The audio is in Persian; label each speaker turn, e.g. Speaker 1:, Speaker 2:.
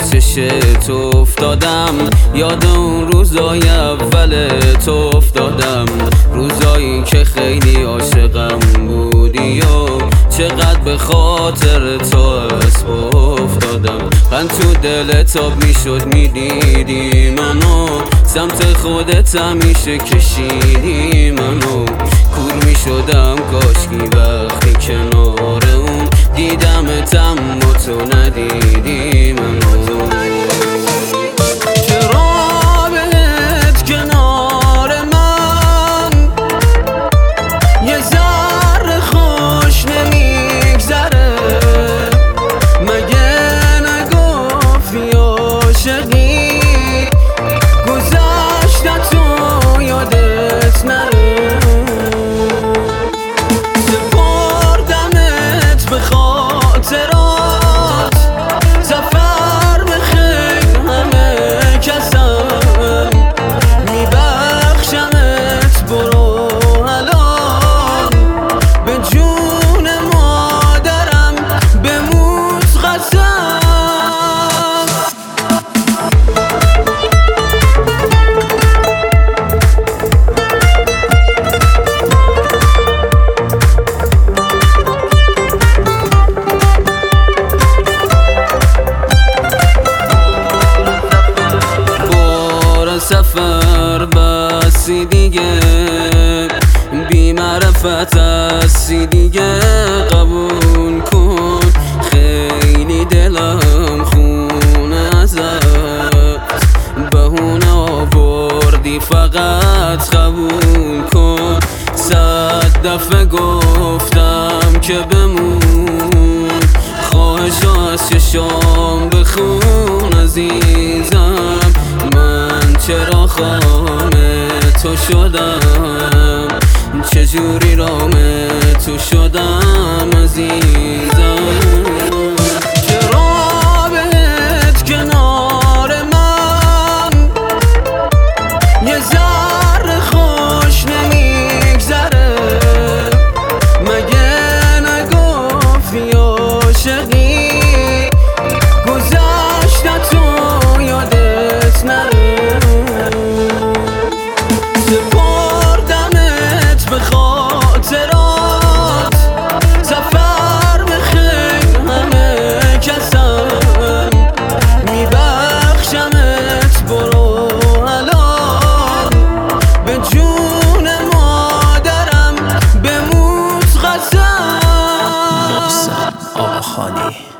Speaker 1: چشت افتادم، یاد اون روزای اول تو افتادم، روزایی که خیلی عاشقم بودی و چقدر به خاطر تو اسب افتادم. من تو دلت آب میشد میدیدی منو، سمت خودت همیشه کشیدی منو، کور میشدم کاشکی وقتی کنار اون دیدمتم و تو ندیدی منو. سفر بسی دیگه، بی معرفت هستی دیگه، قبول کن خیلی دلم خونه ازت، بهونه آوردی فقط قبول کن. 100 دفعه گفتم که بمون، خواهشو از چشام بخون عزیزم، من چرا خانه تو شدم، چجوری رام تو شدم عزیزم. چرا بهت کنار من یه ذره خوش نمیگذره، مگه نگفتی عاشقی گذشتت تو یادت نره، سپردمت به خاطرات، سفر به خیر همه کسم، میبخشمت برو الان، به جون مادرم بموت قسم.
Speaker 2: محسن آقاخانی.